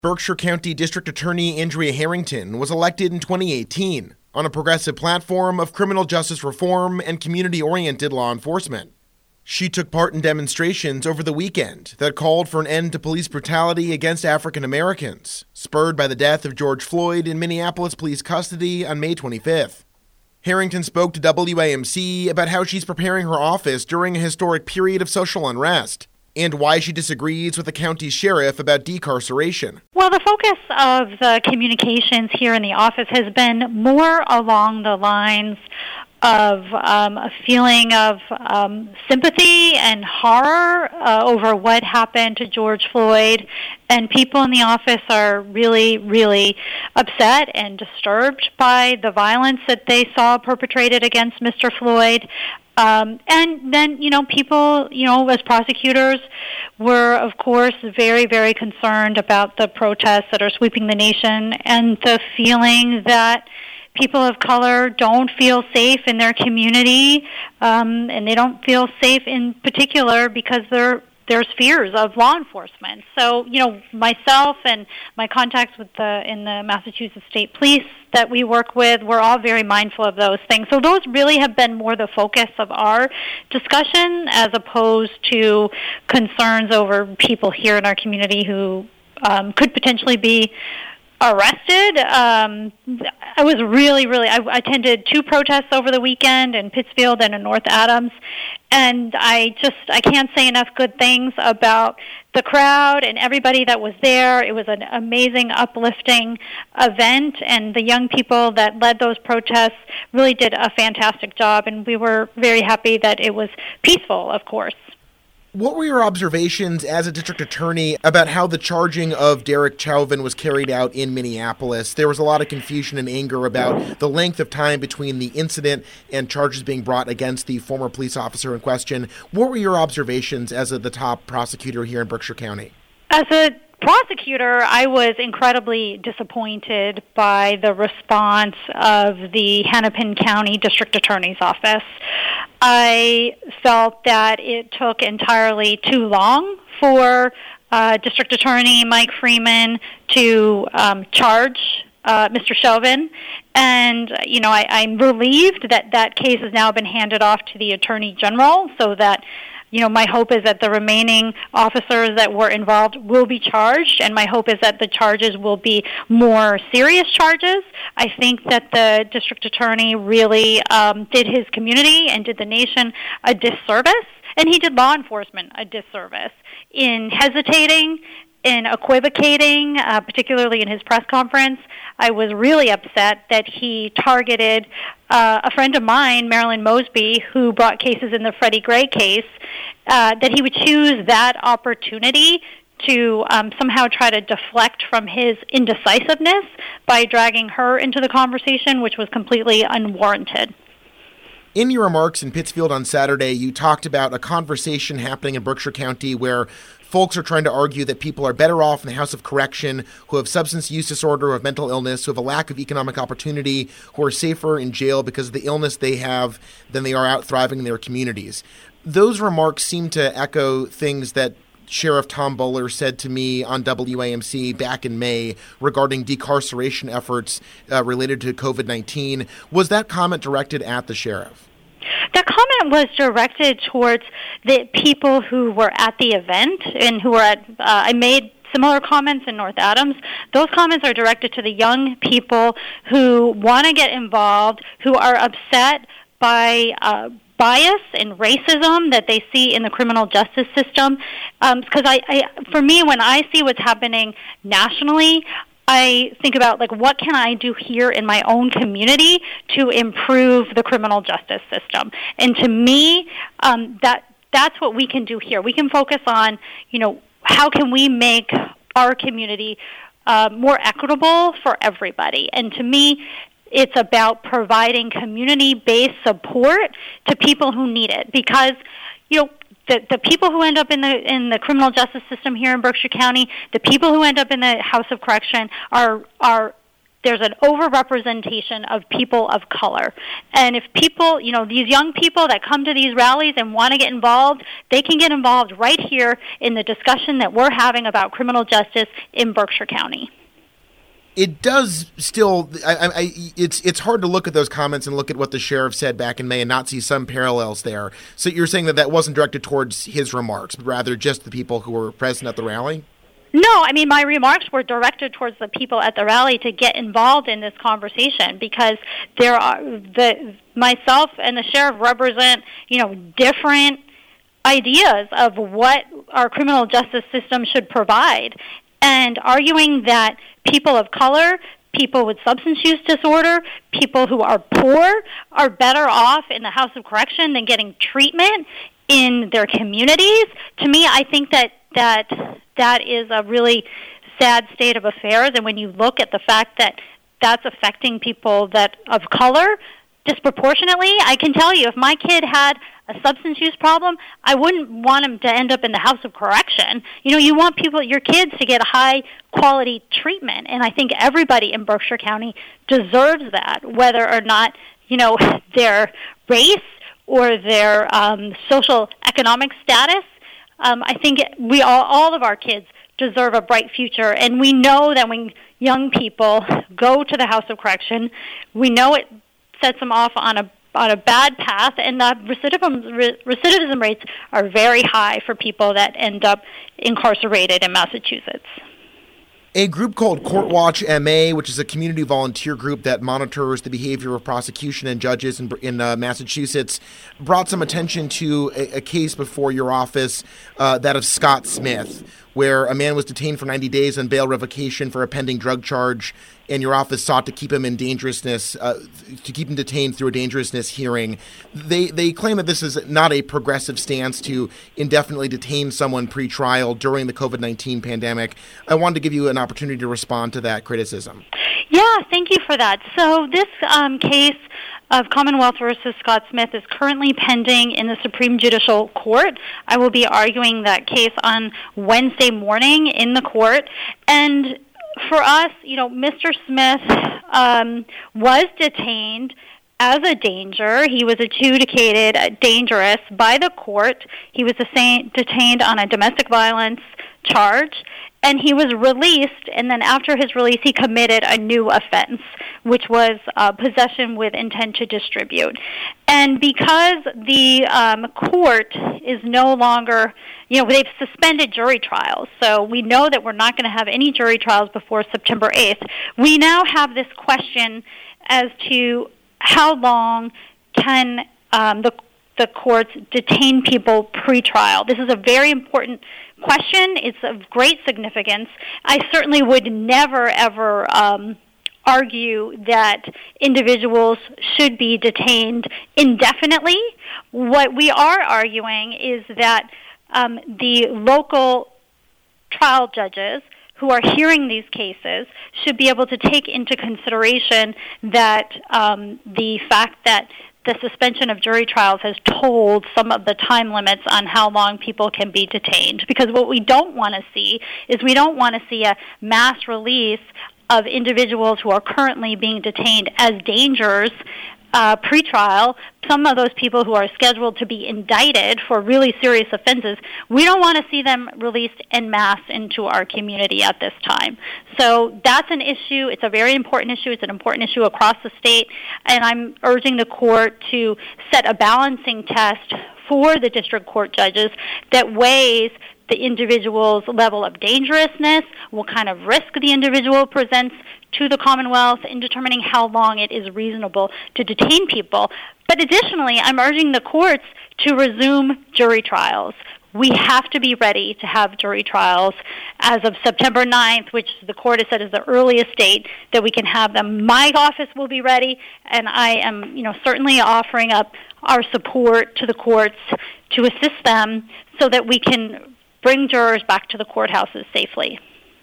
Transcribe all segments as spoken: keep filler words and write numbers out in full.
Berkshire County District Attorney Andrea Harrington was elected in twenty eighteen on a progressive platform of criminal justice reform and community-oriented law enforcement. She took part in demonstrations over the weekend that called for an end to police brutality against African Americans, spurred by the death of George Floyd in Minneapolis police custody on May twenty-fifth. Harrington spoke to W A M C about how she's preparing her office during a historic period of social unrest, and why she disagrees with the county's sheriff about decarceration. Well, the focus of the communications here in the office has been more along the lines of um, a feeling of um, sympathy and horror uh, over what happened to George Floyd, and people in the office are really, really upset and disturbed by the violence that they saw perpetrated against Mister Floyd. Um, and then, you know, people, you know, as prosecutors were, of course, very, very concerned about the protests that are sweeping the nation and the feeling that people of color don't feel safe in their community, um, and they don't feel safe in particular because they're there's fears of law enforcement. So, you know, myself and my contacts with the in the Massachusetts State Police that we work with, we're all very mindful of those things. So those really have been more the focus of our discussion as opposed to concerns over people here in our community who um, could potentially be arrested. Um, I was really, really, I attended two protests over the weekend in Pittsfield and in North Adams, and I just, I can't say enough good things about the crowd and everybody that was there. It was an amazing, uplifting event, and the young people that led those protests really did a fantastic job, and we were very happy that it was peaceful, of course. What were your observations as a district attorney about how the charging of Derek Chauvin was carried out in Minneapolis? There was a lot of confusion and anger about the length of time between the incident and charges being brought against the former police officer in question. What were your observations as a, the top prosecutor here in Berkshire County? As a prosecutor, I was incredibly disappointed by the response of the Hennepin County District Attorney's Office. I felt that it took entirely too long for uh, District Attorney Mike Freeman to um, charge uh, Mister Chauvin. And, you know, I, I'm relieved that that case has now been handed off to the Attorney General so that, you know, my hope is that the remaining officers that were involved will be charged, and my hope is that the charges will be more serious charges. I think that the district attorney really um, did his community and did the nation a disservice, and he did law enforcement a disservice in hesitating, in equivocating, uh, particularly in his press conference. I was really upset that he targeted uh, a friend of mine, Marilyn Mosby, who brought cases in the Freddie Gray case, uh, that he would choose that opportunity to um, somehow try to deflect from his indecisiveness by dragging her into the conversation, which was completely unwarranted. In your remarks in Pittsfield on Saturday, you talked about a conversation happening in Berkshire County where folks are trying to argue that people are better off in the House of Correction, who have substance use disorder, who have mental illness, who have a lack of economic opportunity, who are safer in jail because of the illness they have than they are out thriving in their communities. Those remarks seem to echo things that Sheriff Tom Bowler said to me on W A M C back in May regarding decarceration efforts uh, related to covid nineteen. Was that comment directed at the sheriff? That comment was directed towards the people who were at the event and who were at, uh, I made similar comments in North Adams. Those comments are directed to the young people who want to get involved, who are upset by uh, bias and racism that they see in the criminal justice system. Because um, I, I, for me, when I see what's happening nationally, I think about, like, what can I do here in my own community to improve the criminal justice system? And to me, um, that that's what we can do here. We can focus on, you know, how can we make our community uh, more equitable for everybody? And to me, it's about providing community-based support to people who need it, because, you know, The, the people who end up in the in the criminal justice system here in Berkshire County, the people who end up in the House of Correction are are there's an overrepresentation of people of color. And if people, you know, these young people that come to these rallies and want to get involved, they can get involved right here in the discussion that we're having about criminal justice in Berkshire County. It does still, I, I, it's it's hard to look at those comments and look at what the sheriff said back in May and not see some parallels there. So you're saying that that wasn't directed towards his remarks, but rather just the people who were present at the rally? No, I mean, my remarks were directed towards the people at the rally to get involved in this conversation, because there are the myself and the sheriff represent, you know, different ideas of what our criminal justice system should provide. And arguing that people of color, people with substance use disorder, people who are poor are better off in the House of Correction than getting treatment in their communities, to me, I think that that that is a really sad state of affairs. And when you look at the fact that that's affecting people that of color disproportionately, I can tell you, if my kid had a substance use problem, I wouldn't want him to end up in the House of Correction. You know, you want people, your kids, to get high quality treatment, and I think everybody in Berkshire County deserves that, whether or not, you know, their race or their um, social economic status. Um, I think we all, all of our kids deserve a bright future, and we know that when young people go to the House of Correction, we know it sets them off on a on a bad path, and the recidivism, recidivism rates are very high for people that end up incarcerated in Massachusetts. A group called Court Watch M A, which is a community volunteer group that monitors the behavior of prosecution and judges in, in uh, Massachusetts, brought some attention to a, a case before your office, uh, that of Scott Smith, where a man was detained for ninety days on bail revocation for a pending drug charge, and your office sought to keep him in dangerousness, uh, to keep him detained through a dangerousness hearing. They they claim that this is not a progressive stance to indefinitely detain someone pre-trial during the COVID nineteen pandemic. I wanted to give you an opportunity to respond to that criticism. Yeah, thank you for that. So this um, case of Commonwealth versus Scott Smith is currently pending in the Supreme Judicial Court. I will be arguing that case on Wednesday morning in the court. And for us, you know, Mister Smith um, was detained as a danger. He was adjudicated uh, dangerous by the court. He was detained on a domestic violence charge, and he was released, and then after his release, he committed a new offense, which was uh, possession with intent to distribute. And because the um, court is no longer, you know, they've suspended jury trials, so we know that we're not going to have any jury trials before September eighth. We now have this question as to how long can um, the the courts detain people pre-trial. This is a very important question. It's of great significance. I certainly would never, ever um, argue that individuals should be detained indefinitely. What we are arguing is that um, the local trial judges who are hearing these cases should be able to take into consideration that um, the fact that the suspension of jury trials has told some of the time limits on how long people can be detained. Because what we don't want to see is we don't want to see a mass release of individuals who are currently being detained as dangers uh, pre-trial. Some of those people who are scheduled to be indicted for really serious offenses, we don't want to see them released en masse into our community at this time. So that's an issue. It's a very important issue. It's an important issue across the state, and I'm urging the court to set a balancing test for the district court judges that weighs the individual's level of dangerousness, what kind of risk the individual presents to the Commonwealth in determining how long it is reasonable to detain people. But additionally, I'm urging the courts to resume jury trials. We have to be ready to have jury trials as of September ninth, which the court has said is the earliest date that we can have them. My office will be ready, and I am, you know, certainly offering up our support to the courts to assist them so that we can bring jurors back to the courthouses safely.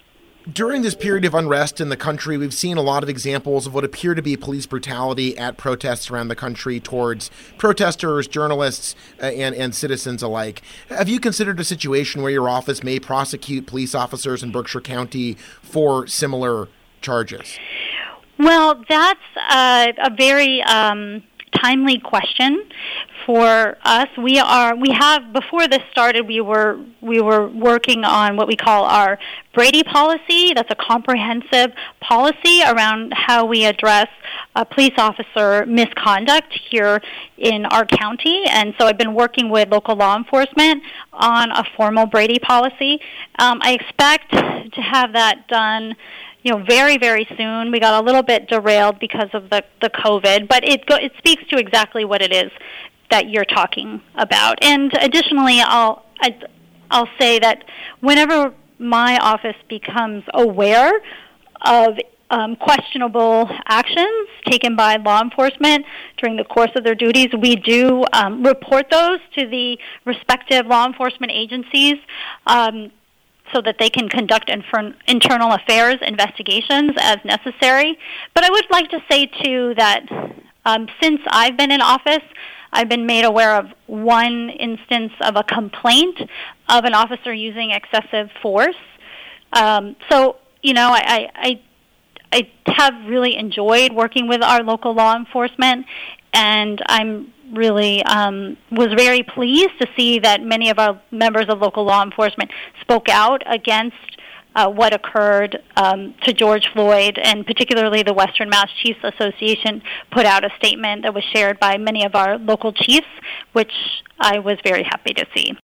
During this period of unrest in the country, we've seen a lot of examples of what appear to be police brutality at protests around the country towards protesters, journalists, uh, and, and citizens alike. Have you considered a situation where your office may prosecute police officers in Berkshire County for similar charges? Well, that's uh, a very um, timely question for us. We are we have before this started we were we were working on what we call our Brady policy. That's a comprehensive policy around how we address uh, police officer misconduct here in our county. And so I've been working with local law enforcement on a formal Brady policy. Um, I expect to have that done, you know, very, very soon. We got a little bit derailed because of the, the COVID, but it go, it speaks to exactly what it is that you're talking about. And additionally, I'll I, I'll say that whenever my office becomes aware of um, questionable actions taken by law enforcement during the course of their duties, we do um, report those to the respective law enforcement agencies. Um, so that they can conduct infer- internal affairs investigations as necessary. But I would like to say, too, that um, since I've been in office, I've been made aware of one instance of a complaint of an officer using excessive force. Um, so, you know, I, I, I have really enjoyed working with our local law enforcement, and I'm really um, was very pleased to see that many of our members of local law enforcement spoke out against uh, what occurred um, to George Floyd, and particularly the Western Mass Chiefs Association put out a statement that was shared by many of our local chiefs, which I was very happy to see.